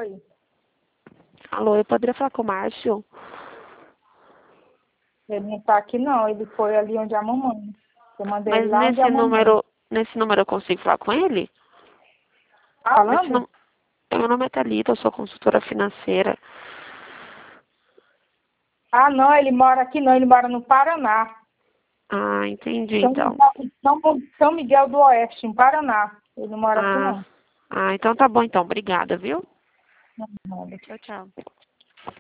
Oi. Alô, eu poderia falar com o Márcio? Ele não tá aqui, não. Ele foi ali onde a mamãe. Eu mandei ele Mas lá onde a mamãe. nesse número eu consigo falar com ele? Tá falando? Meu nome é Thalita, eu sou consultora financeira. Ah, não, ele mora aqui não. Ele mora no Paraná. Ah, entendi, então. São Miguel do Oeste, em Paraná. Ele não mora aqui, Ah, não. então tá bom, então. Obrigada, viu? Não, nada. Tchau, tchau.